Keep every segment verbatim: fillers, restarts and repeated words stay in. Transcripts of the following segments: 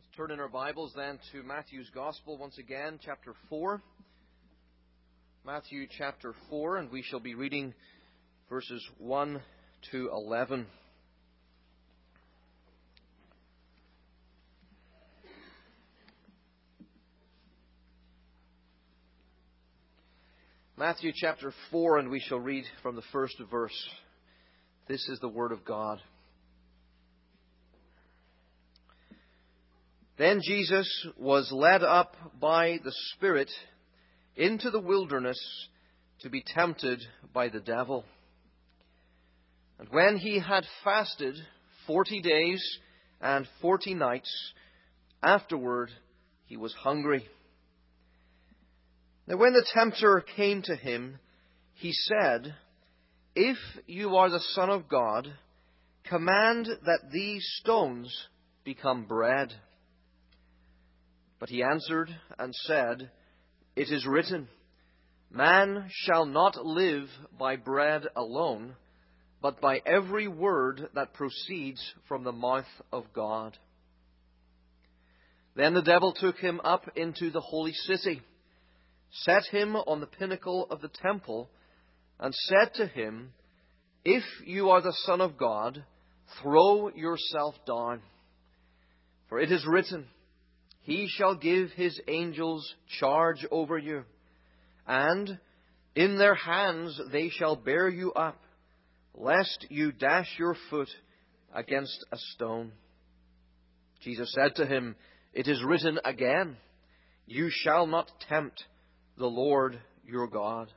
Turn in our Bibles then to Matthew's Gospel once again, chapter four. Matthew chapter four, and we shall be reading verses one to eleven. Matthew chapter four, and we shall read from the first verse. This is the Word of God. Then Jesus was led up by the Spirit into the wilderness to be tempted by the devil. And when he had fasted forty days and forty nights, afterward he was hungry. Now when the tempter came to him, he said, "If you are the Son of God, command that these stones become bread." But he answered and said, "It is written, man shall not live by bread alone, but by every word that proceeds from the mouth of God." Then the devil took him up into the holy city, set him on the pinnacle of the temple, and said to him, "If you are the Son of God, throw yourself down. For it is written, He shall give His angels charge over you, and in their hands they shall bear you up, lest you dash your foot against a stone." Jesus said to him, "It is written again, you shall not tempt the Lord your God."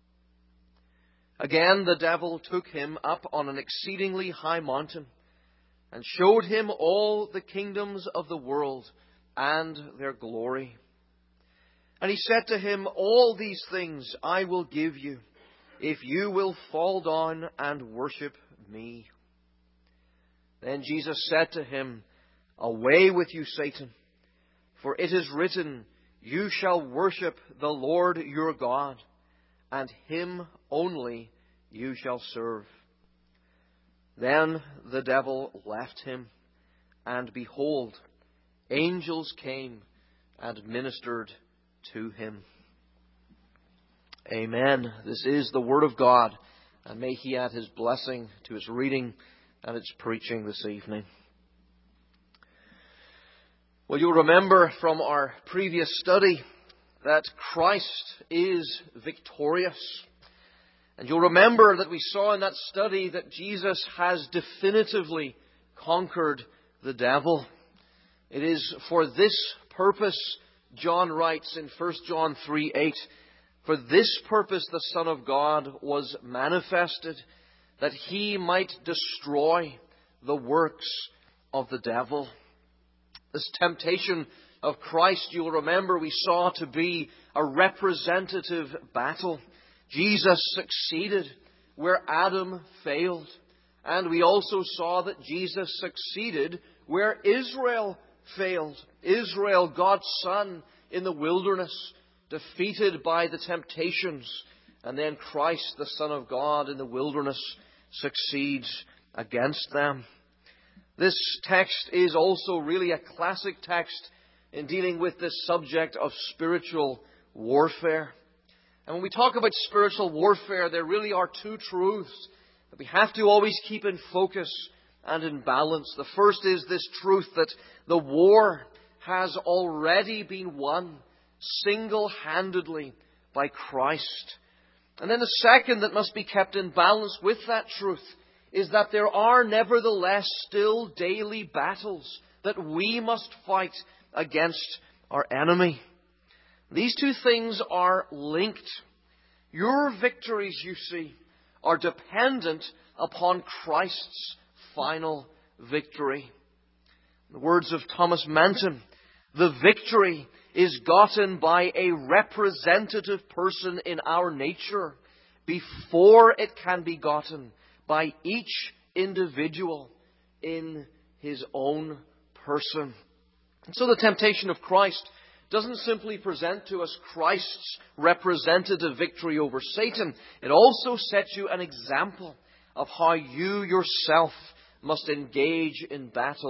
Again the devil took him up on an exceedingly high mountain, and showed him all the kingdoms of the world and their glory. And he said to him, "All these things I will give you, if you will fall down and worship me." Then Jesus said to him, "Away with you, Satan, for it is written, you shall worship the Lord your God, and Him only you shall serve." Then the devil left him, and behold, angels came and ministered to him. Amen. This is the Word of God, and may He add His blessing to its reading and its preaching this evening. Well, you'll remember from our previous study that Christ is victorious. And you'll remember that we saw in that study that Jesus has definitively conquered the devil. It is for this purpose, John writes in First John three eight, "For this purpose the Son of God was manifested, that He might destroy the works of the devil." This temptation of Christ, you'll remember, we saw to be a representative battle. Jesus succeeded where Adam failed. And we also saw that Jesus succeeded where Israel failed. Israel, God's Son in the wilderness, defeated by the temptations. And then Christ, the Son of God in the wilderness, succeeds against them. This text is also really a classic text in dealing with this subject of spiritual warfare. And when we talk about spiritual warfare, there really are two truths that we have to always keep in focus and in balance. The first is this truth that the war has already been won single-handedly by Christ. And then the second that must be kept in balance with that truth is that there are nevertheless still daily battles that we must fight against our enemy. These two things are linked. Your victories, you see, are dependent upon Christ's final victory. In the words of Thomas Manton, the victory is gotten by a representative person in our nature before it can be gotten by each individual in his own person. And so the temptation of Christ doesn't simply present to us Christ's representative victory over Satan. It also sets you an example of how you yourself must engage in battle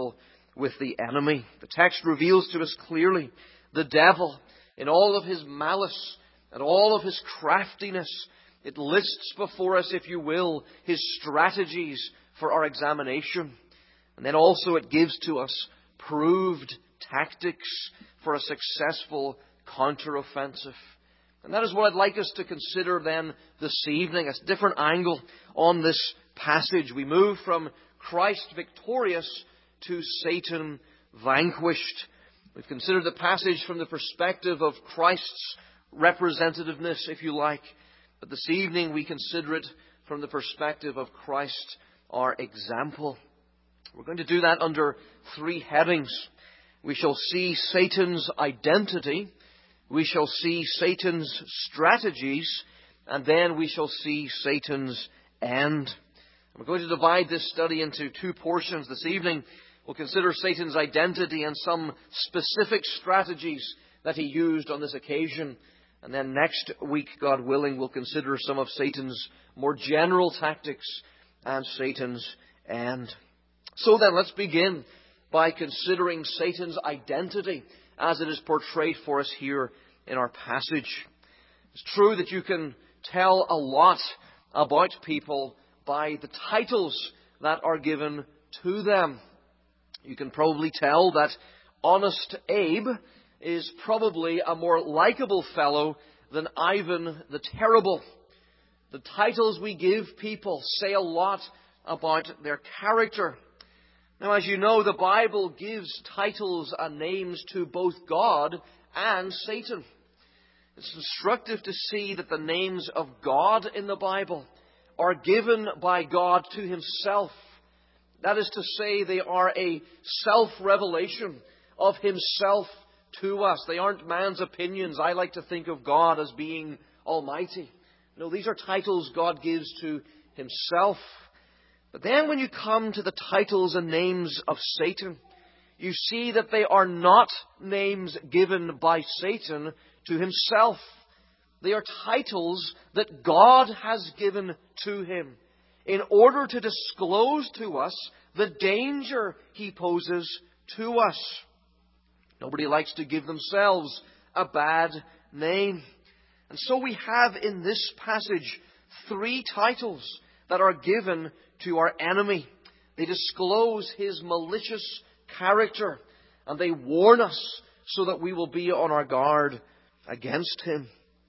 with the enemy. The text reveals to us clearly the devil in all of his malice and all of his craftiness. It lists before us, if you will, his strategies for our examination. And then also it gives to us proved tactics for a successful counteroffensive. And that is what I'd like us to consider then this evening, a different angle on this passage. We move from Christ victorious to Satan vanquished. We've considered the passage from the perspective of Christ's representativeness, if you like. But this evening we consider it from the perspective of Christ, our example. We're going to do that under three headings. We shall see Satan's identity, we shall see Satan's strategies, and then we shall see Satan's end. We're going to divide this study into two portions this evening. We'll consider Satan's identity and some specific strategies that he used on this occasion. And then next week, God willing, we'll consider some of Satan's more general tactics and Satan's end. So then, let's begin by considering Satan's identity as it is portrayed for us here in our passage. It's true that you can tell a lot about people by the titles that are given to them. You can probably tell that Honest Abe is probably a more likable fellow than Ivan the Terrible. The titles we give people say a lot about their character. Now, as you know, the Bible gives titles and names to both God and Satan. It's instructive to see that the names of God in the Bible are given by God to Himself. That is to say, they are a self-revelation of Himself to us. They aren't man's opinions. I like to think of God as being almighty. No, these are titles God gives to Himself. But then when you come to the titles and names of Satan, you see that they are not names given by Satan to himself. They are titles that God has given to him in order to disclose to us the danger he poses to us. Nobody likes to give themselves a bad name. And so we have in this passage three titles that are given to our enemy. They disclose his malicious character, and they warn us so that we will be on our guard against him.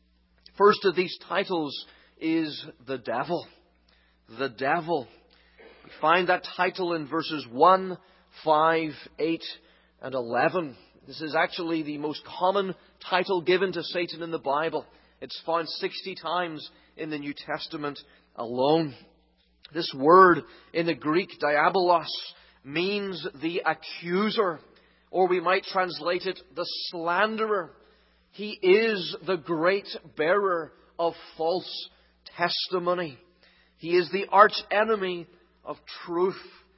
First of these titles is the devil. The devil. We find that title in verses one, five, eight, and eleven. This is actually the most common title given to Satan in the Bible. It's found sixty times in the New Testament alone. This word in the Greek, diabolos, means the accuser, or we might translate it, the slanderer. He is the great bearer of false testimony. He is the arch enemy of truth.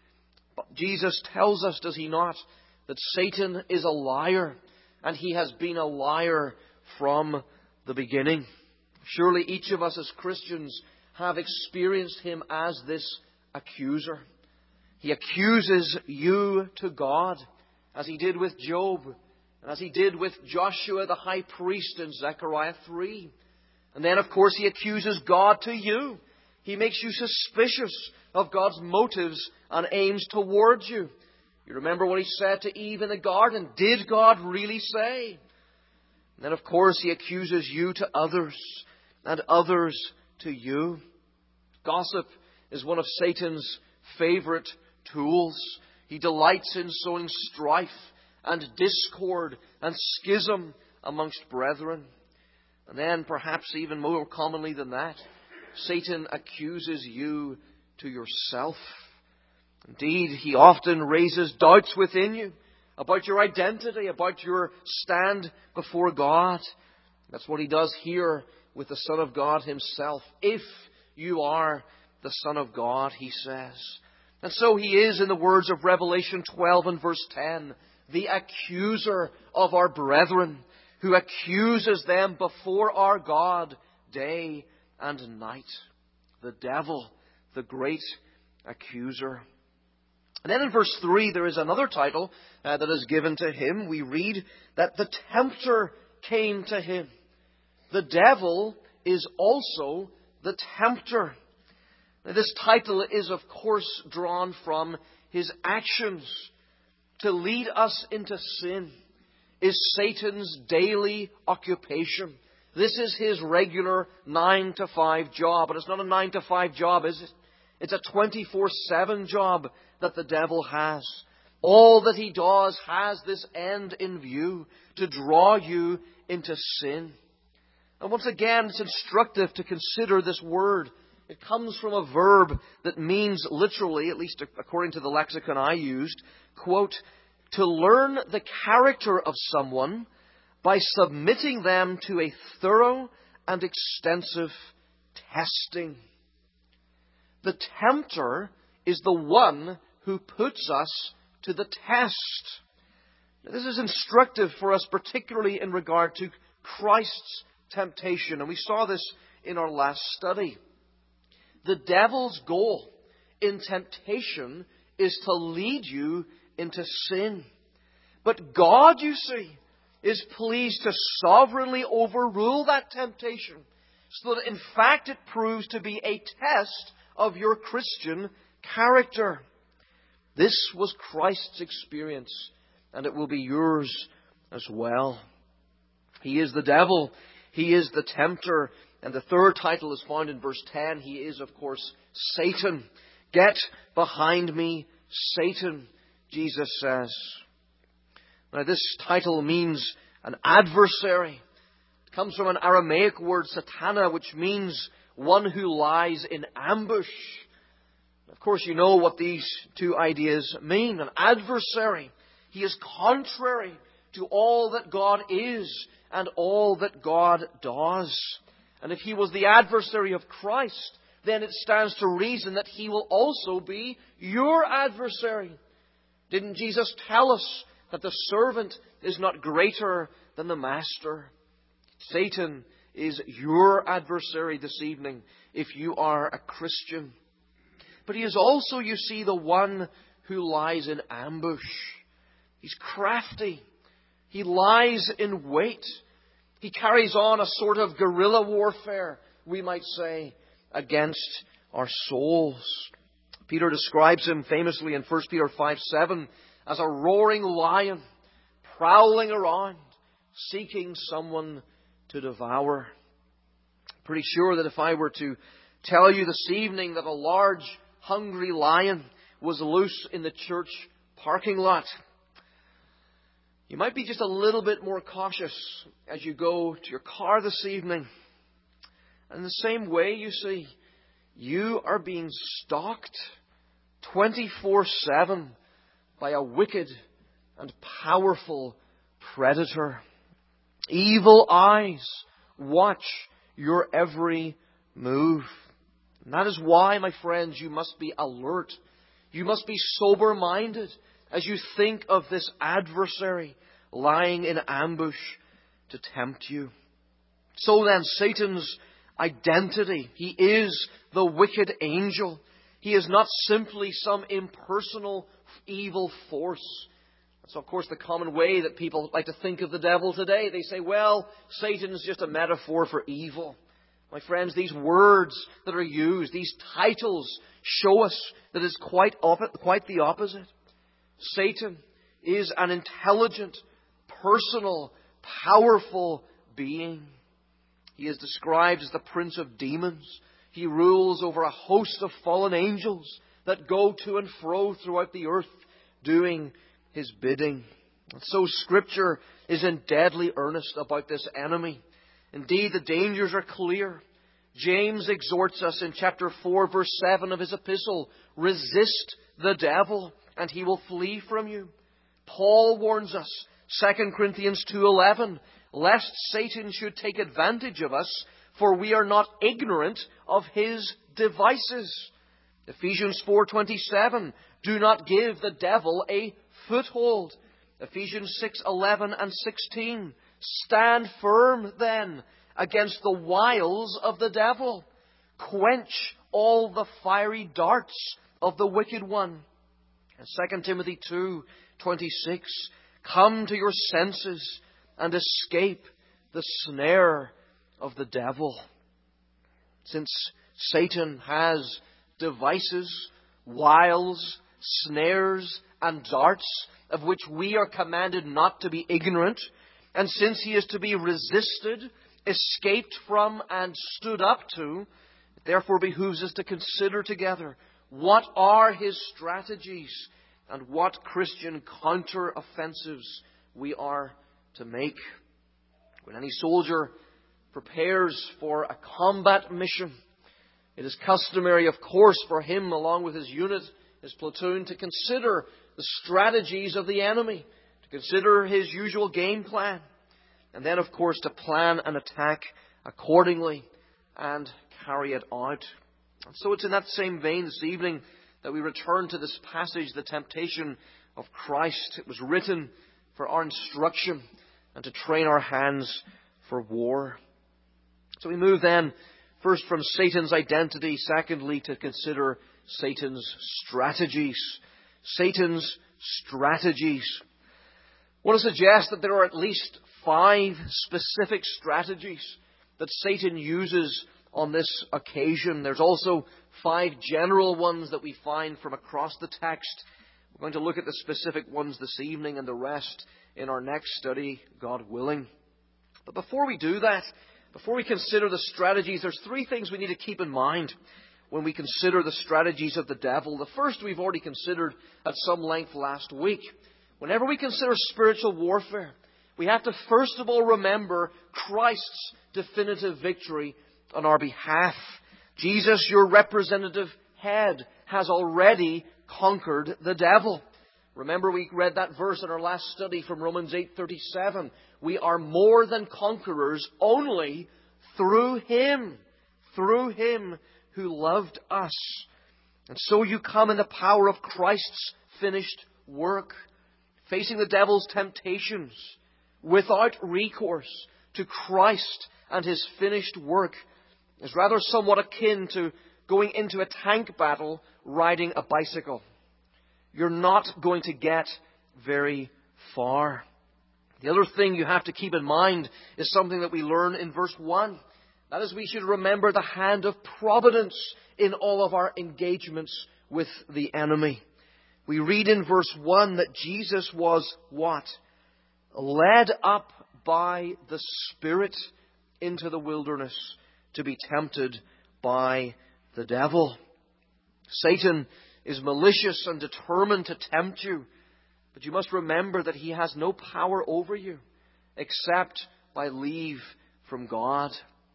But Jesus tells us, does he not, that Satan is a liar, and he has been a liar from the beginning. Surely each of us as Christians have experienced him as this accuser. He accuses you to God, as he did with Job, and as he did with Joshua the high priest in Zechariah three. And then, of course, he accuses God to you. He makes you suspicious of God's motives and aims towards you. You remember what he said to Eve in the garden. Did God really say? And then, of course, he accuses you to others, and others to you. Gossip is one of Satan's favorite tools. He delights in sowing strife and discord and schism amongst brethren. And then, perhaps even more commonly than that, Satan accuses you to yourself. Indeed, he often raises doubts within you about your identity, about your stand before God. That's what he does here with the Son of God himself. If you are the Son of God, he says. And so he is, in the words of Revelation twelve and verse ten, the accuser of our brethren, who accuses them before our God day and night. The devil, the great accuser. And then in verse three, there is another title uh, that is given to him. We read that the tempter came to him. The devil is also the tempter. Now, this title is, of course, drawn from his actions. To lead us into sin is Satan's daily occupation. This is his regular nine to five job. But it's not a nine to five job, is it? It's a twenty-four seven job that the devil has. All that he does has this end in view, to draw you into sin. And once again, it's instructive to consider this word. It comes from a verb that means literally, at least according to the lexicon I used, quote, to learn the character of someone by submitting them to a thorough and extensive testing. The tempter is the one who puts us to the test. Now, this is instructive for us, particularly in regard to Christ's temptation. And we saw this in our last study. The devil's goal in temptation is to lead you into sin. But God, you see, is pleased to sovereignly overrule that temptation, so that in fact it proves to be a test of your Christian character. This was Christ's experience, and it will be yours as well. He is the devil. He is the tempter. And the third title is found in verse ten. He is, of course, Satan. Get behind me, Satan, Jesus says. Now, this title means an adversary. It comes from an Aramaic word, satana, which means one who lies in ambush. Of course, you know what these two ideas mean. An adversary. He is contrary to all that God is and all that God does. And if he was the adversary of Christ, then it stands to reason that he will also be your adversary. Didn't Jesus tell us that the servant is not greater than the master? Satan is your adversary this evening if you are a Christian. But he is also, you see, the one who lies in ambush. He's crafty. He lies in wait. He carries on a sort of guerrilla warfare, we might say, against our souls. Peter describes him famously in First Peter five seven as a roaring lion, prowling around, seeking someone to devour. Pretty sure that if I were to tell you this evening that a large, hungry lion was loose in the church parking lot, you might be just a little bit more cautious as you go to your car this evening. And in the same way, you see, you are being stalked twenty-four seven by a wicked and powerful predator. Evil eyes watch your every move. And that is why, my friends, you must be alert. You must be sober-minded as you think of this adversary lying in ambush to tempt you. So then, Satan's identity, he is the wicked angel. He is not simply some impersonal evil force. That's, of course, the common way that people like to think of the devil today. They say, well, Satan is just a metaphor for evil. My friends, these words that are used, these titles, show us that it's quite, op- quite the opposite. Satan is an intelligent, personal, powerful being. He is described as the prince of demons. He rules over a host of fallen angels that go to and fro throughout the earth doing his bidding. And so Scripture is in deadly earnest about this enemy. Indeed, the dangers are clear. James exhorts us in chapter four, verse seven of his epistle, resist the devil and he will flee from you. Paul warns us, Second Corinthians two eleven, lest Satan should take advantage of us, for we are not ignorant of his devices. Ephesians four twenty-seven, do not give the devil a foothold. Ephesians six eleven and sixteen, stand firm then against the wiles of the devil. Quench all the fiery darts of the wicked one. And Second Timothy two twenty-six, come to your senses and escape the snare of the devil. Since Satan has devices, wiles, snares, and darts of which we are commanded not to be ignorant, and since he is to be resisted, escaped from, and stood up to, it therefore behooves us to consider together what are his strategies and what Christian counter-offensives we are to make. When any soldier prepares for a combat mission, it is customary, of course, for him, along with his unit, his platoon, to consider the strategies of the enemy, to consider his usual game plan, and then, of course, to plan an attack accordingly and carry it out. And so it's in that same vein this evening that we return to this passage, the temptation of Christ. It was written for our instruction and to train our hands for war. So we move then first from Satan's identity, secondly to consider Satan's strategies. Satan's strategies. I want to suggest that there are at least five specific strategies that Satan uses on this occasion. There's also five general ones that we find from across the text. We're going to look at the specific ones this evening and the rest in our next study, God willing. But before we do that, before we consider the strategies, there's three things we need to keep in mind when we consider the strategies of the devil. The first we've already considered at some length last week. Whenever we consider spiritual warfare, we have to first of all remember Christ's definitive victory on our behalf. Jesus, your representative head, has already conquered the devil. Remember, we read that verse in our last study from Romans eight thirty-seven. We are more than conquerors only through Him, through Him who loved us. And so you come in the power of Christ's finished work, facing the devil's temptations without recourse to Christ and His finished work is rather somewhat akin to going into a tank battle riding a bicycle. You're not going to get very far. The other thing you have to keep in mind is something that we learn in verse one. That is, we should remember the hand of providence in all of our engagements with the enemy. We read in verse one that Jesus was what? Led up by the Spirit into the wilderness to be tempted by the devil. Satan is malicious and determined to tempt you, but you must remember that he has no power over you except by leave from God.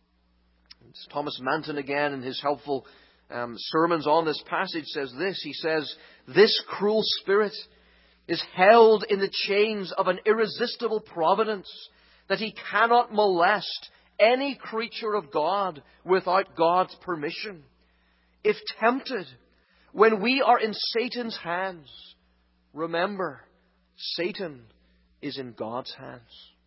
It's Thomas Manton again in his helpful um, sermons on this passage says this. He says, this cruel spirit is held in the chains of an irresistible providence that he cannot molest any creature of God without God's permission. If tempted, when we are in Satan's hands, remember, Satan is in God's hands.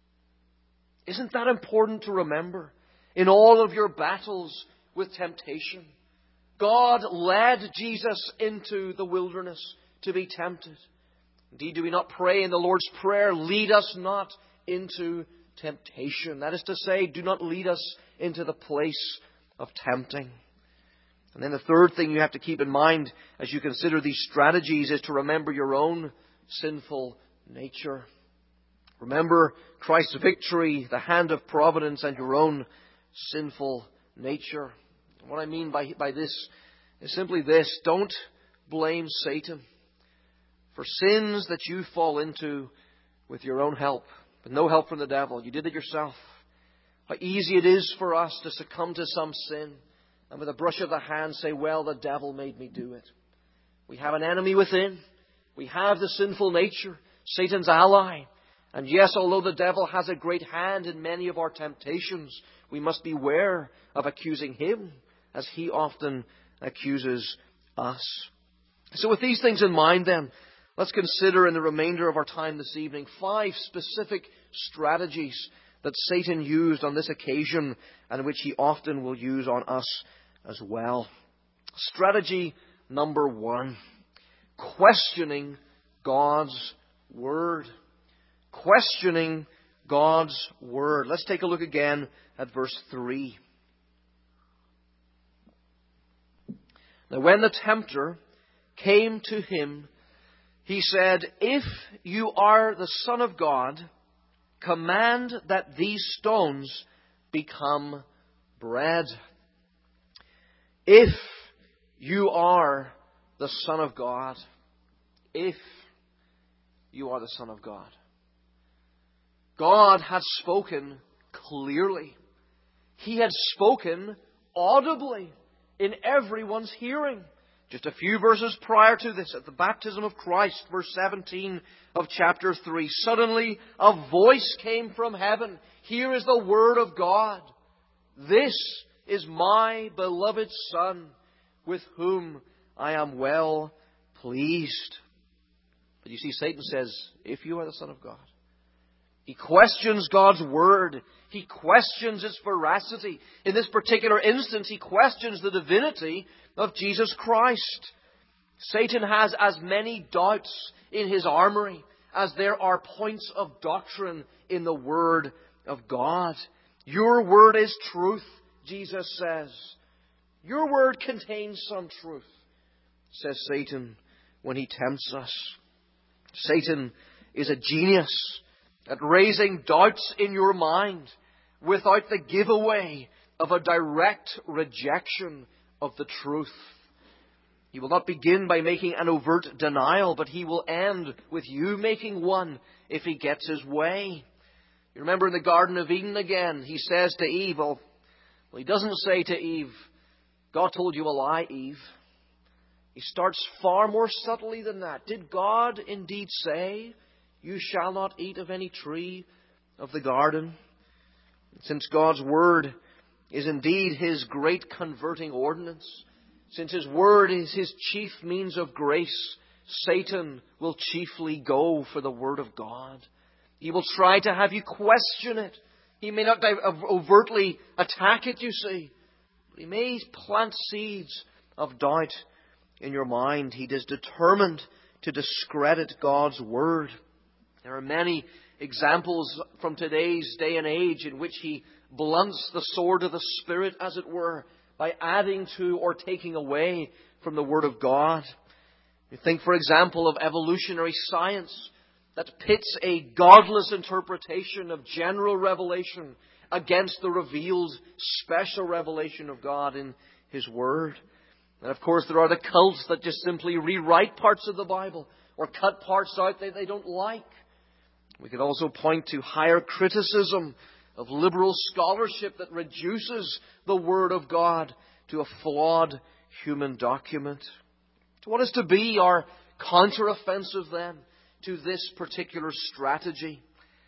Isn't that important to remember in all of your battles with temptation? God led Jesus into the wilderness to be tempted. Indeed, do we not pray in the Lord's Prayer, lead us not into temptation? That is to say, do not lead us into the place of tempting. And then the third thing you have to keep in mind as you consider these strategies is to remember your own sinful nature. Remember Christ's victory, the hand of providence, and your own sinful nature. And what I mean by, by this is simply this. Don't blame Satan for sins that you fall into with your own help, with no help from the devil. You did it yourself. How easy it is for us to succumb to some sin and with a brush of the hand say, well, the devil made me do it. We have an enemy within. We have the sinful nature, Satan's ally. And yes, although the devil has a great hand in many of our temptations, we must beware of accusing him as he often accuses us. So with these things in mind then, let's consider in the remainder of our time this evening five specific strategies that Satan used on this occasion and which he often will use on us as well. Strategy number one. questioning God's Word. Questioning God's Word. Let's take a look again at verse three. Now when the tempter came to him, he said, "If you are the Son of God, command that these stones become bread." If you are the Son of God. If you are the Son of God. God had spoken clearly. He had spoken audibly in everyone's hearing. Just a few verses prior to this, at the baptism of Christ, verse seventeen of chapter three, suddenly a voice came from heaven. Here is the Word of God. "This is my beloved Son, with whom I am well pleased." But you see, Satan says, if you are the Son of God. He questions God's Word. He questions its veracity. In this particular instance, he questions the divinity of Jesus Christ. Satan has as many doubts in his armory as there are points of doctrine in the Word of God. Your Word is truth, Jesus says. Your Word contains some truth, says Satan when he tempts us. Satan is a genius at raising doubts in your mind without the giveaway of a direct rejection of the truth. He will not begin by making an overt denial, but he will end with you making one if he gets his way. You remember in the Garden of Eden again, he says to Eve, well, well he doesn't say to Eve, "God told you a lie, Eve." He starts far more subtly than that. Did God indeed say, "You shall not eat of any tree of the garden"? Since God's Word is indeed His great converting ordinance, since His Word is His chief means of grace, Satan will chiefly go for the Word of God. He will try to have you question it. He may not overtly attack it, you see, but he may plant seeds of doubt in your mind. He is determined to discredit God's Word. There are many examples from today's day and age in which he blunts the sword of the Spirit, as it were, by adding to or taking away from the Word of God. You think, for example, of evolutionary science that pits a godless interpretation of general revelation against the revealed special revelation of God in His Word. And of course, there are the cults that just simply rewrite parts of the Bible or cut parts out that they don't like. We could also point to higher criticism of liberal scholarship that reduces the Word of God to a flawed human document. So what is to be our counteroffensive then to this particular strategy?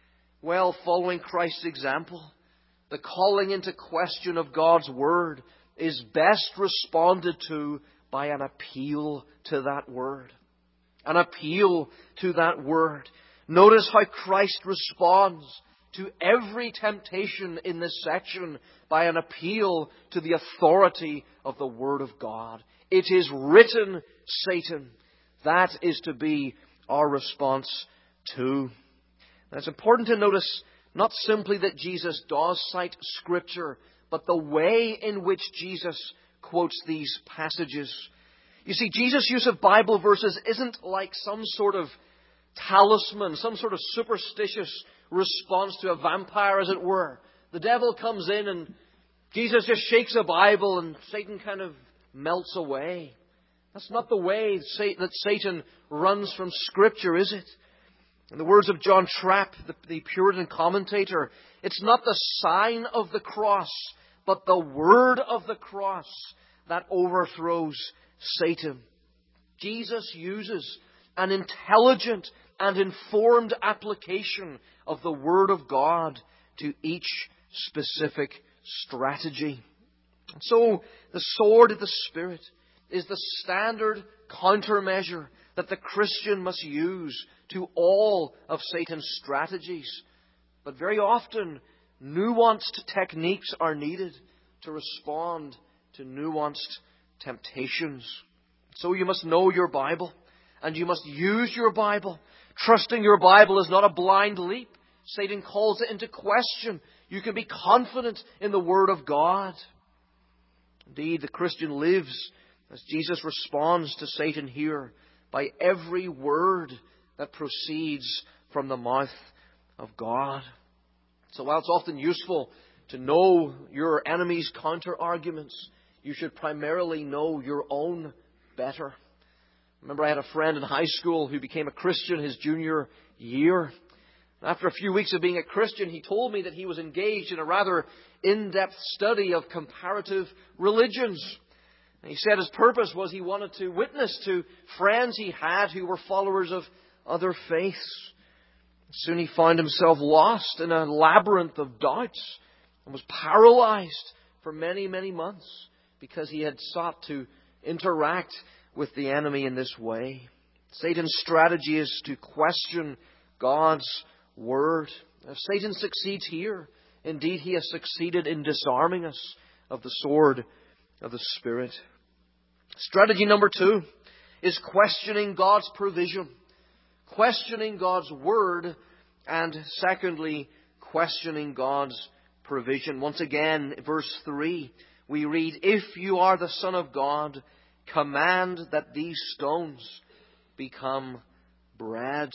Well, following Christ's example, the calling into question of God's Word is best responded to by an appeal to that Word. An appeal to that Word. Notice how Christ responds to every temptation in this section by an appeal to the authority of the Word of God. It is written, Satan. That is to be our response too. Now, it's important to notice not simply that Jesus does cite Scripture, but the way in which Jesus quotes these passages. You see, Jesus' use of Bible verses isn't like some sort of talisman, some sort of superstitious response to a vampire, as it were. The devil comes in and Jesus just shakes a Bible and Satan kind of melts away. That's not the way that Satan runs from Scripture, is it? In the words of John Trapp, the, the Puritan commentator, it's not the sign of the cross, but the word of the cross that overthrows Satan. Jesus uses an intelligent and informed application of the Word of God to each specific strategy. And so, the sword of the Spirit is the standard countermeasure that the Christian must use to all of Satan's strategies. But very often, nuanced techniques are needed to respond to nuanced temptations. So you must know your Bible and you must use your Bible. Trusting your Bible is not a blind leap. Satan calls it into question. You can be confident in the Word of God. Indeed, the Christian lives, as Jesus responds to Satan here, by every word that proceeds from the mouth of God. So while it's often useful to know your enemy's counter-arguments, you should primarily know your own better. Remember, I had a friend in high school who became a Christian his junior year. After a few weeks of being a Christian, he told me that he was engaged in a rather in-depth study of comparative religions. And he said his purpose was he wanted to witness to friends he had who were followers of other faiths. Soon he found himself lost in a labyrinth of doubts and was paralyzed for many, many months because he had sought to interact with the enemy in this way. Satan's strategy is to question God's Word. If Satan succeeds here, indeed he has succeeded in disarming us of the sword of the Spirit. Strategy number two is questioning God's provision. Questioning God's Word, and secondly, questioning God's provision. Once again, verse three, we read, "If you are the Son of God, command that these stones become bread."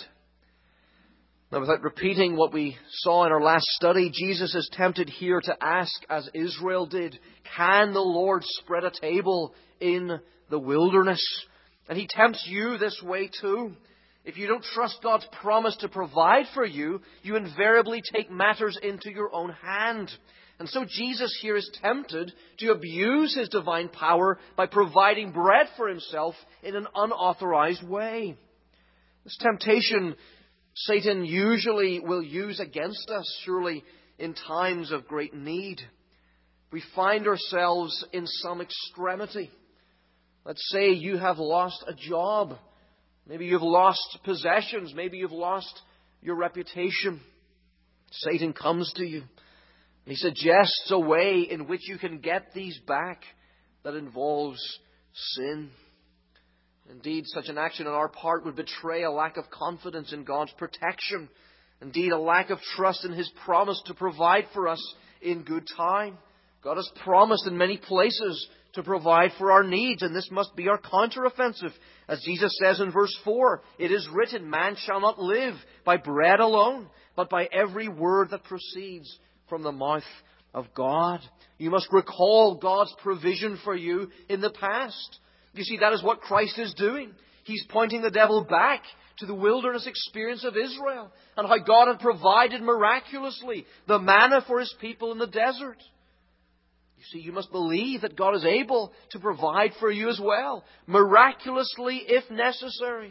Now, without repeating what we saw in our last study, Jesus is tempted here to ask, as Israel did, can the Lord spread a table in the wilderness? And He tempts you this way too. If you don't trust God's promise to provide for you, you invariably take matters into your own hand. And so Jesus here is tempted to abuse His divine power by providing bread for Himself in an unauthorized way. This temptation Satan usually will use against us, surely, in times of great need. We find ourselves in some extremity. Let's say you have lost a job. Maybe you've lost possessions. Maybe you've lost your reputation. Satan comes to you. He suggests a way in which you can get these back that involves sin. Indeed, such an action on our part would betray a lack of confidence in God's protection. Indeed, a lack of trust in His promise to provide for us in good time. God has promised in many places to provide for our needs, and this must be our counteroffensive. As Jesus says in verse four, "It is written, man shall not live by bread alone, but by every word that proceeds from the mouth of God." You must recall God's provision for you in the past. You see, that is what Christ is doing. He's pointing the devil back to the wilderness experience of Israel and how God had provided miraculously the manna for His people in the desert. You see, you must believe that God is able to provide for you as well, miraculously if necessary.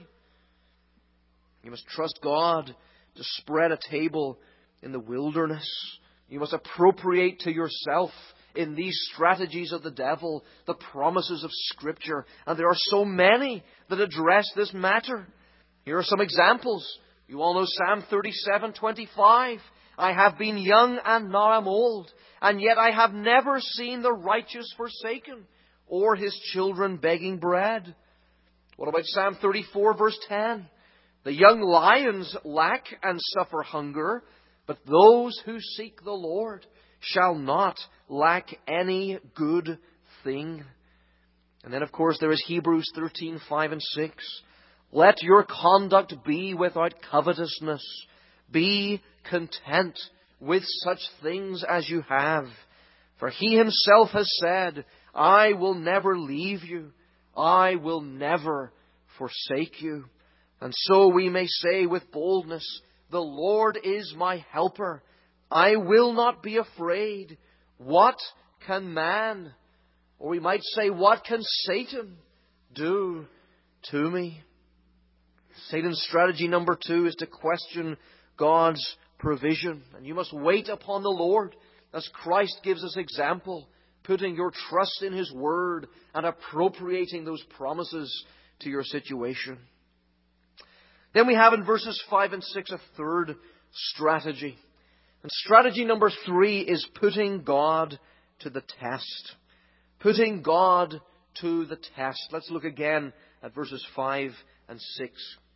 You must trust God to spread a table in the wilderness. You must appropriate to yourself in these strategies of the devil the promises of Scripture. And there are so many that address this matter. Here are some examples. You all know Psalm thirty-seven twenty-five. "I have been young and now am old, and yet I have never seen the righteous forsaken, or his children begging bread." What about Psalm thirty-four verse ten? "The young lions lack and suffer hunger, but those who seek the Lord shall not lack any good thing." And then, of course, there is Hebrews thirteen five and six. "Let your conduct be without covetousness. Be content with such things as you have. For He Himself has said, I will never leave you. I will never forsake you." And so we may say with boldness, "The Lord is my helper. I will not be afraid. What can man," or we might say, "what can Satan do to me?" Satan's strategy number two is to question God's provision. And you must wait upon the Lord, as Christ gives us example, putting your trust in His Word and appropriating those promises to your situation. Then we have in verses five and six a third strategy. And strategy number three is putting God to the test. Putting God to the test. Let's look again at verses five and six.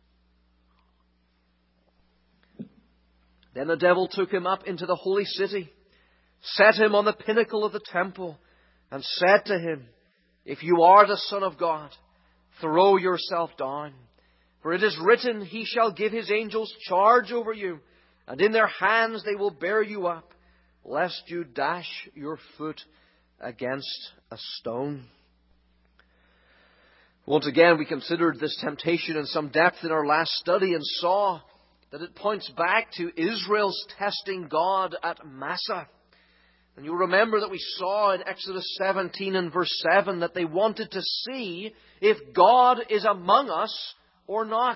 Then the devil took him up into the holy city, set him on the pinnacle of the temple, and said to him, "If you are the Son of God, throw yourself down. For it is written, He shall give His angels charge over you, and in their hands they will bear you up, lest you dash your foot against a stone." Once again, we considered this temptation in some depth in our last study and saw that it points back to Israel's testing God at Massah. And you'll remember that we saw in Exodus seventeen and verse seven that they wanted to see if God is among us or not.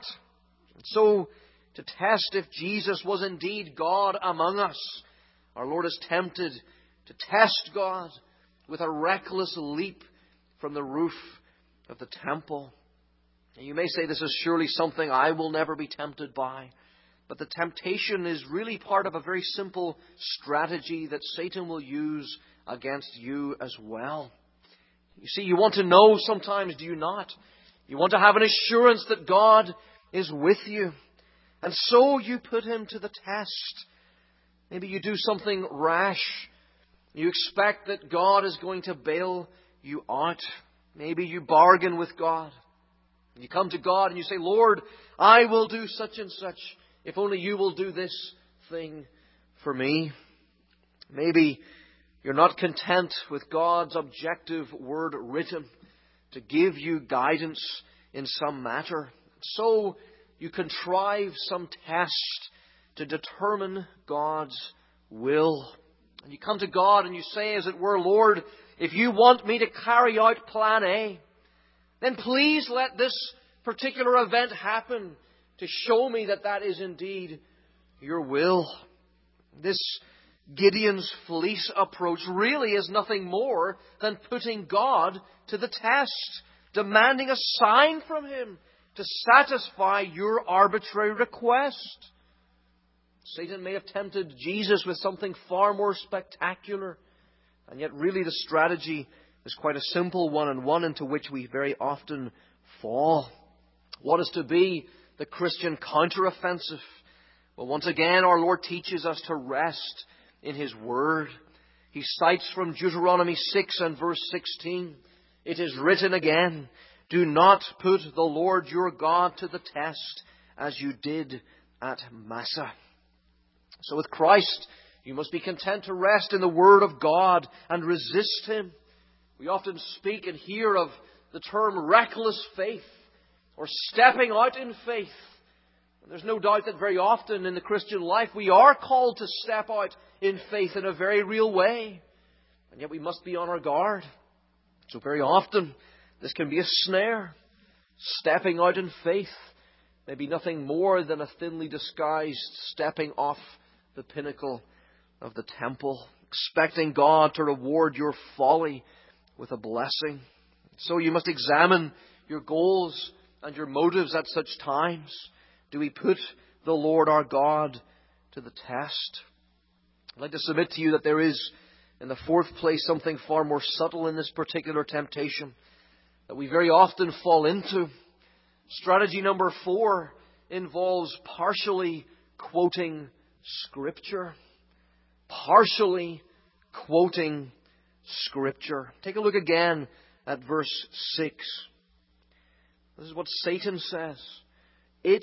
So, to test if Jesus was indeed God among us, our Lord is tempted to test God with a reckless leap from the roof of the temple. And you may say, this is surely something I will never be tempted by. But the temptation is really part of a very simple strategy that Satan will use against you as well. You see, you want to know sometimes, do you not? You want to have an assurance that God is with you. And so you put Him to the test. Maybe you do something rash. You expect that God is going to bail you out. Maybe you bargain with God. You come to God and you say, "Lord, I will do such and such, if only you will do this thing for me." Maybe you're not content with God's objective word written to give you guidance in some matter. So you contrive some test to determine God's will. And you come to God and you say, as it were, "Lord, if you want me to carry out plan A, then please let this particular event happen to show me that that is indeed your will." This Gideon's fleece approach really is nothing more than putting God to the test, demanding a sign from Him to satisfy your arbitrary request. Satan may have tempted Jesus with something far more spectacular, and yet really the strategy is quite a simple one, and one into which we very often fall. What is to be the Christian counteroffensive? Well, once again, our Lord teaches us to rest in His Word. He cites from Deuteronomy six and verse sixteen, "It is written again, do not put the Lord your God to the test, as you did at Massah." So with Christ, you must be content to rest in the Word of God and resist Him. We often speak and hear of the term reckless faith, or stepping out in faith. And there's no doubt that very often in the Christian life we are called to step out in faith in a very real way. And yet we must be on our guard. So very often this can be a snare. Stepping out in faith may be nothing more than a thinly disguised stepping off the pinnacle of the temple, expecting God to reward your folly with a blessing. So you must examine your goals and your motives at such times. Do we put the Lord our God to the test? I'd like to submit to you that there is, in the fourth place, something far more subtle in this particular temptation that we very often fall into. Strategy number four involves partially quoting Scripture. Partially quoting Scripture. Take a look again at verse six. This is what Satan says. "It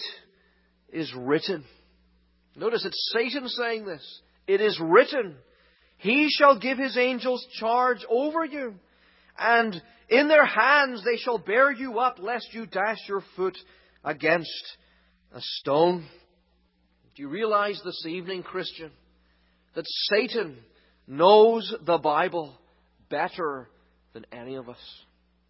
is written." Notice it's Satan saying this. "It is written, He shall give His angels charge over you, and in their hands they shall bear you up, lest you dash your foot against a stone." Do you realize this evening, Christian, that Satan knows the Bible better than any of us?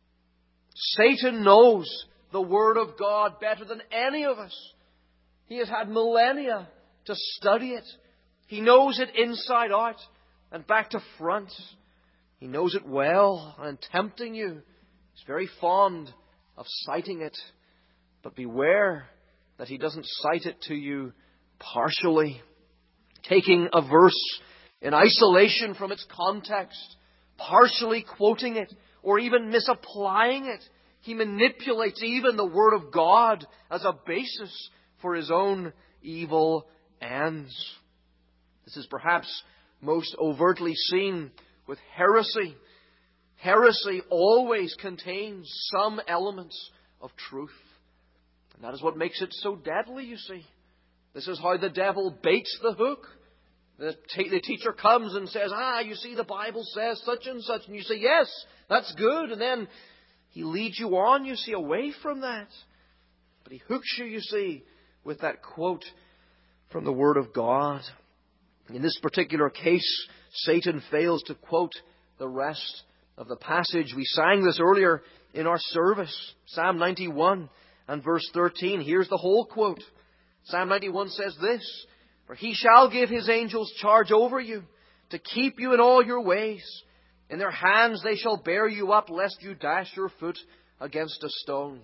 Satan knows the Word of God better than any of us. He has had millennia to study it. He knows it inside out and back to front. He knows it well, and in tempting you, He's very fond of citing it. But beware that he doesn't cite it to you partially, taking a verse in isolation from its context, partially quoting it, or even misapplying it He manipulates even the Word of God as a basis for his own evil ends. This is perhaps most overtly seen with heresy. Heresy always contains some elements of truth. And that is what makes it so deadly, you see. This is how the devil baits the hook. The, t- the teacher comes and says, ah, you see, the Bible says such and such. And you say, yes, that's good. And then he leads you on, you see, away from that. But he hooks you, you see, with that quote from the Word of God. In this particular case, Satan fails to quote the rest of the passage. We sang this earlier in our service. Psalm ninety-one and verse thirteen. Here's the whole quote. Psalm ninety-one says this, "For he shall give his angels charge over you, to keep you in all your ways. In their hands they shall bear you up, lest you dash your foot against a stone."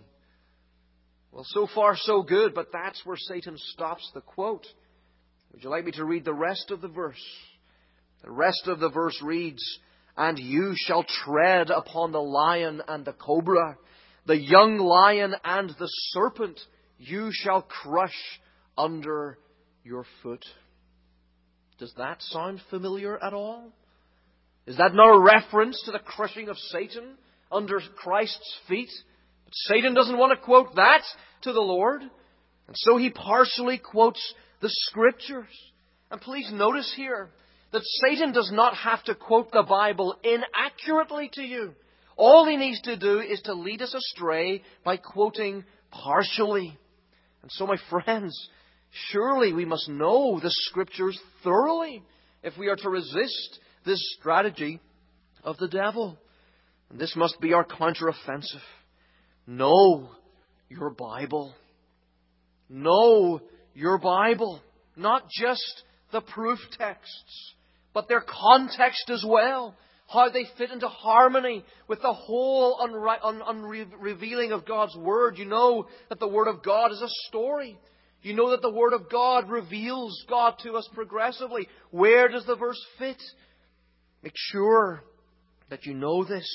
Well, so far so good, but that's where Satan stops the quote. Would you like me to read the rest of the verse? The rest of the verse reads, "And you shall tread upon the lion and the cobra, the young lion and the serpent you shall crush under your foot." Does that sound familiar at all? Is that not a reference to the crushing of Satan under Christ's feet? But Satan doesn't want to quote that to the Lord. And so he partially quotes the Scriptures. And please notice here that Satan does not have to quote the Bible inaccurately to you. All he needs to do is to lead us astray by quoting partially. And so, my friends, surely we must know the Scriptures thoroughly if we are to resist this strategy of the devil. And this must be our counteroffensive. Know your Bible. Know your Bible. Not just the proof texts, but their context as well. How they fit into harmony with the whole unre- un- unrevealing of God's Word. You know that the Word of God is a story. You know that the Word of God reveals God to us progressively. Where does the verse fit? Make sure that you know this.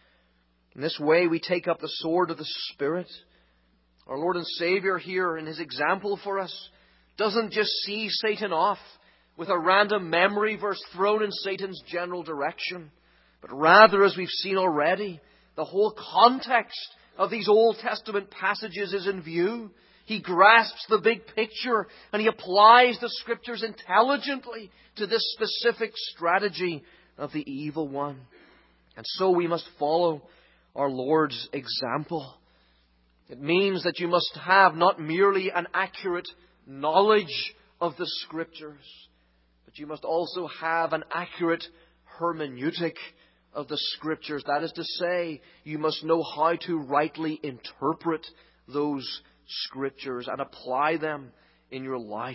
In this way we take up the sword of the Spirit. Our Lord and Savior here in His example for us doesn't just see Satan off with a random memory verse thrown in Satan's general direction. But rather, as we've seen already, the whole context of these Old Testament passages is in view. He grasps the big picture and he applies the Scriptures intelligently to this specific strategy of the evil one. And so we must follow our Lord's example. It means that you must have not merely an accurate knowledge of the Scriptures, but you must also have an accurate hermeneutic of the Scriptures. That is to say, you must know how to rightly interpret those Scriptures and apply them in your life.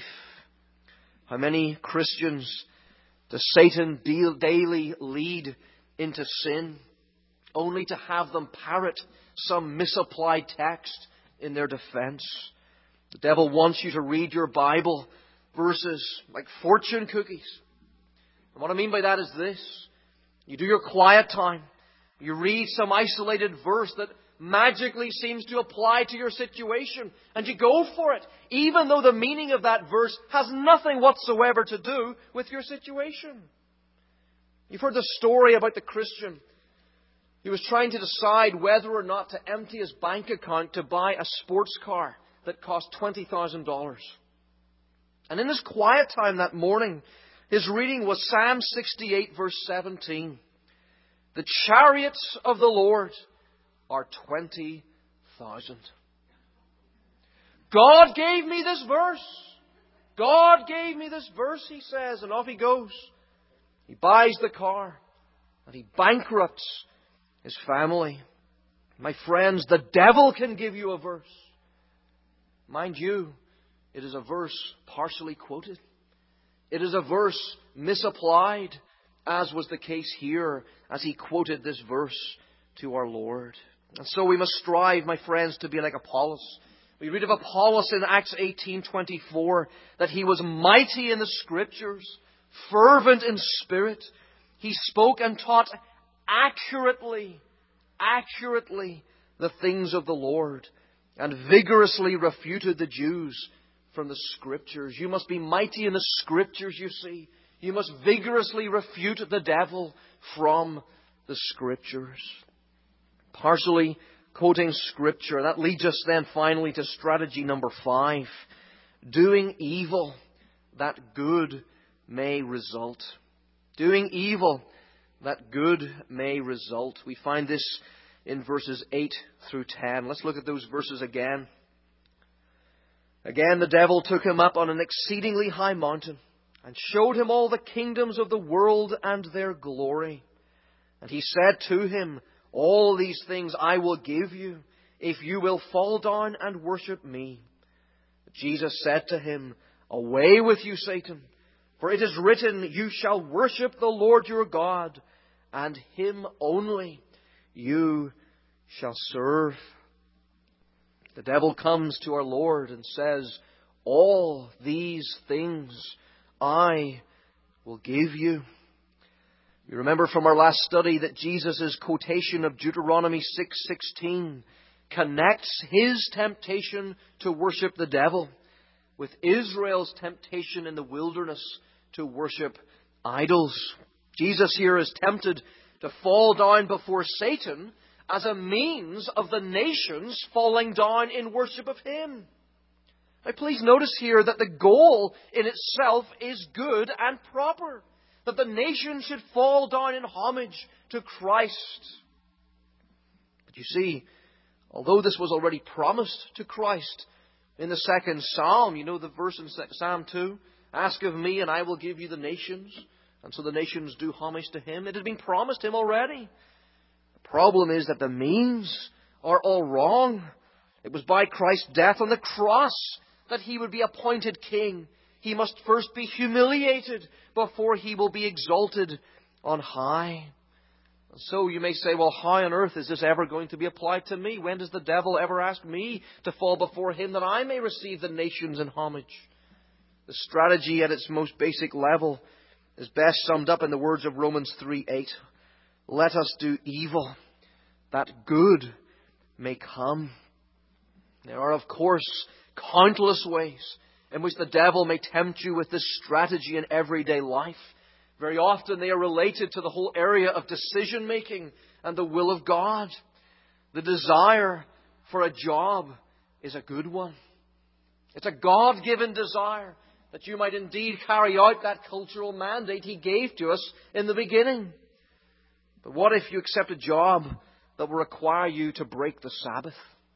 How many Christians does Satan daily lead into sin, only to have them parrot some misapplied text in their defense? The devil wants you to read your Bible verses like fortune cookies. And what I mean by that is this. You do your quiet time. You read some isolated verse that magically seems to apply to your situation. And you go for it, even though the meaning of that verse has nothing whatsoever to do with your situation. You've heard the story about the Christian. He was trying to decide whether or not to empty his bank account to buy a sports car that cost twenty thousand dollars. And in his quiet time that morning, his reading was Psalm sixty-eight, verse seventeen. The chariots of the Lord are twenty thousand. God gave me this verse. God gave me this verse, he says, and off he goes. He buys the car and he bankrupts his family. My friends, the devil can give you a verse. Mind you, it is a verse partially quoted. It is a verse misapplied, as was the case here as he quoted this verse to our Lord. And so we must strive, my friends, to be like Apollos. We read of Apollos in Acts eighteen twenty-four that he was mighty in the Scriptures, fervent in spirit. He spoke and taught accurately, accurately the things of the Lord and vigorously refuted the Jews from the Scriptures. You must be mighty in the Scriptures, you see. You must vigorously refute the devil from the Scriptures. Partially quoting Scripture. That leads us then finally to strategy number five. Doing evil that good may result. Doing evil that good may result. We find this in verses eight through ten. Let's look at those verses again. Again, the devil took him up on an exceedingly high mountain and showed him all the kingdoms of the world and their glory. And he said to him, all these things I will give you if you will fall down and worship me. But Jesus said to him, away with you, Satan, for it is written, you shall worship the Lord your God, and Him only you shall serve. The devil comes to our Lord and says, all these things I will give you. You remember from our last study that Jesus' quotation of Deuteronomy six sixteen connects His temptation to worship the devil with Israel's temptation in the wilderness to worship idols. Jesus here is tempted to fall down before Satan as a means of the nations falling down in worship of Him. Now please notice here that the goal in itself is good and proper. That the nation should fall down in homage to Christ. But you see, although this was already promised to Christ in the second Psalm, you know the verse in Psalm two, ask of me and I will give you the nations. And so the nations do homage to Him. It had been promised Him already. The problem is that the means are all wrong. It was by Christ's death on the cross that He would be appointed king. He must first be humiliated before He will be exalted on high. So you may say, well, how on earth is this ever going to be applied to me? When does the devil ever ask me to fall before Him that I may receive the nations in homage? The strategy at its most basic level is best summed up in the words of Romans three eight. Let us do evil, that good may come. There are, of course, countless ways in which the devil may tempt you with this strategy in everyday life. Very often they are related to the whole area of decision making and the will of God. The desire for a job is a good one. It's a God-given desire that you might indeed carry out that cultural mandate He gave to us in the beginning. But what if you accept a job that will require you to break the Sabbath?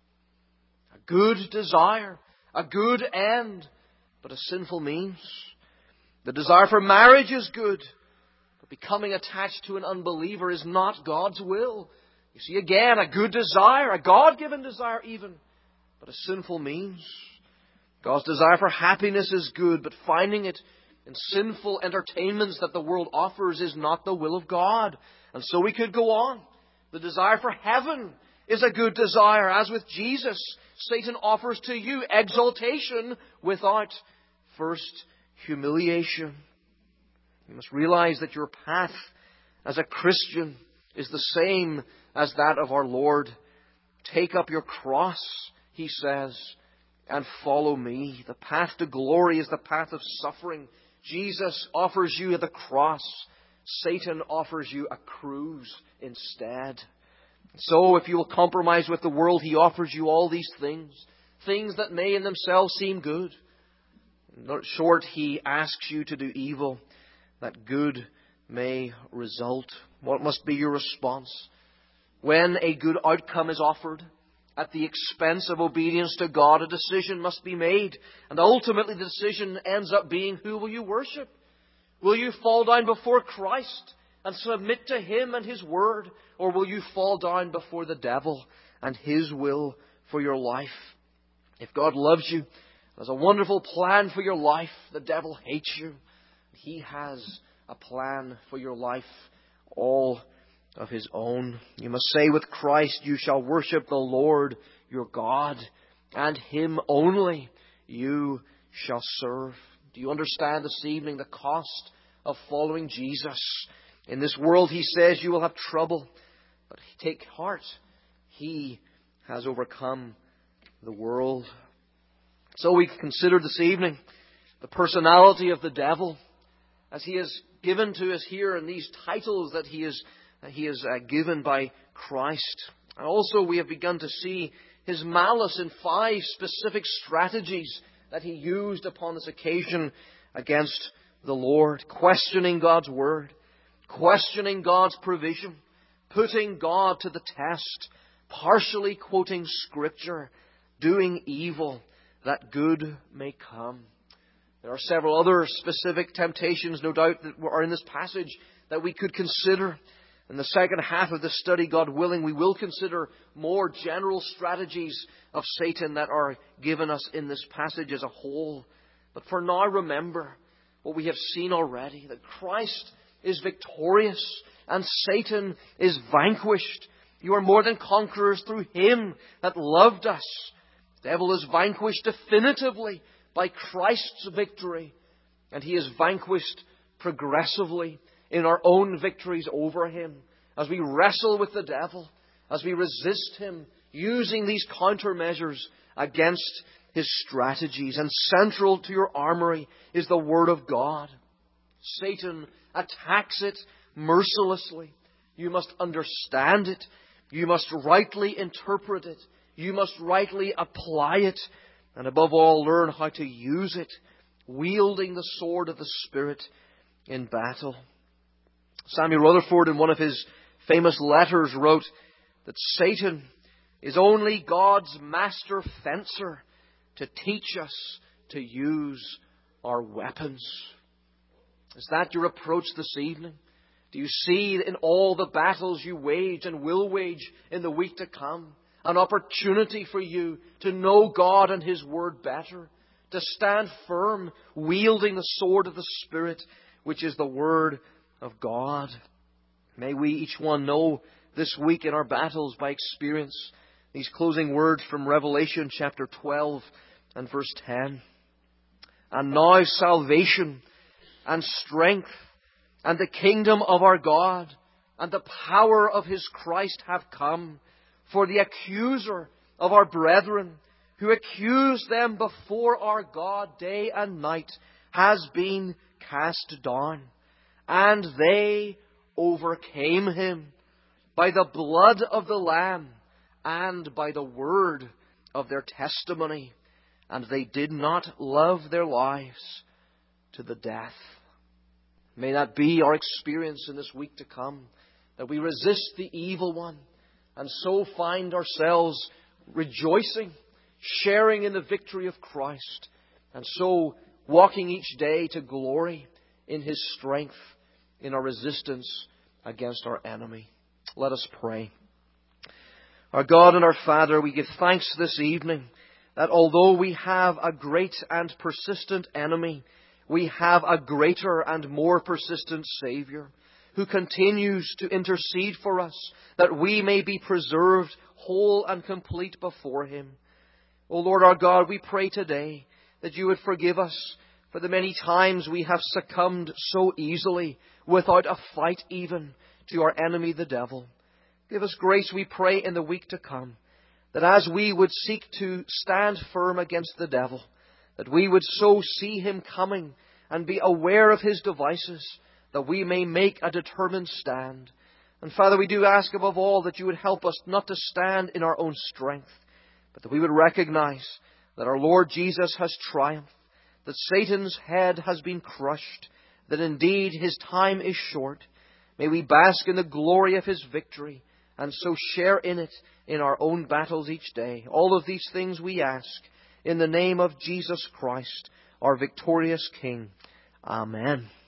A good desire, a good end, but a sinful means. The desire for marriage is good, but becoming attached to an unbeliever is not God's will. You see, again, a good desire, a God-given desire even, but a sinful means. God's desire for happiness is good, but finding it in sinful entertainments that the world offers is not the will of God. And so we could go on. The desire for heaven is a good desire. As with Jesus, Satan offers to you exaltation without first humiliation. You must realize that your path as a Christian is the same as that of our Lord. Take up your cross, He says, and follow me. The path to glory is the path of suffering. Jesus offers you the cross. Satan offers you a cruise instead. So if you will compromise with the world, he offers you all these things. Things that may in themselves seem good. In short, he asks you to do evil that good may result. What must be your response? When a good outcome is offered at the expense of obedience to God, a decision must be made. And ultimately the decision ends up being, who will you worship? Will you fall down before Christ and submit to Him and His Word? Or will you fall down before the devil and his will for your life? If God loves you, has a wonderful plan for your life, the devil hates you. He has a plan for your life, all of his own. You must say with Christ, you shall worship the Lord your God, and Him only you shall serve. Do you understand this evening the cost of following Jesus? In this world, He says, you will have trouble, but take heart. He has overcome the world. So we consider this evening the personality of the devil, as he is given to us here in these titles that he is, that he is uh, given by Christ. And also we have begun to see his malice in five specific strategies that he used upon this occasion against the Lord. Questioning God's Word, questioning God's provision, putting God to the test, partially quoting Scripture, doing evil that good may come. There are several other specific temptations, no doubt, that are in this passage that we could consider. In the second half of the study, God willing, we will consider more general strategies of Satan that are given us in this passage as a whole. But for now, remember what we have seen already, that Christ is victorious and Satan is vanquished. You are more than conquerors through Him that loved us. The devil is vanquished definitively by Christ's victory, and he is vanquished progressively in our own victories over him as we wrestle with the devil, as we resist him, using these countermeasures against his strategies. And central to your armory is the Word of God. Satan attacks it mercilessly. You must understand it. You must rightly interpret it. You must rightly apply it. And above all, learn how to use it, wielding the sword of the Spirit in battle. Samuel Rutherford, in one of his famous letters, wrote that Satan is only God's master fencer to teach us to use our weapons. Is that your approach this evening? Do you see in all the battles you wage and will wage in the week to come an opportunity for you to know God and His Word better, to stand firm, wielding the sword of the Spirit, which is the Word of God? May we each one know this week in our battles by experience these closing words from Revelation chapter twelve and verse ten. And now salvation and strength and the kingdom of our God and the power of His Christ have come. For the accuser of our brethren, who accused them before our God day and night, has been cast down. And they overcame him by the blood of the Lamb and by the word of their testimony. And they did not love their lives to the death. May that be our experience in this week to come, that we resist the evil one, and so find ourselves rejoicing, sharing in the victory of Christ, and so walking each day to glory in His strength in our resistance against our enemy. Let us pray. Our God and our Father, we give thanks this evening that although we have a great and persistent enemy, we have a greater and more persistent Saviour, who continues to intercede for us, that we may be preserved whole and complete before Him. O Lord our God, we pray today that You would forgive us for the many times we have succumbed so easily, without a fight even, to our enemy the devil. Give us grace, we pray, in the week to come, that as we would seek to stand firm against the devil, that we would so see him coming and be aware of his devices, that we may make a determined stand. And Father, we do ask above all that You would help us not to stand in our own strength, but that we would recognize that our Lord Jesus has triumphed, that Satan's head has been crushed, that indeed His time is short. May we bask in the glory of His victory, and so share in it in our own battles each day. All of these things we ask in the name of Jesus Christ, our victorious King. Amen.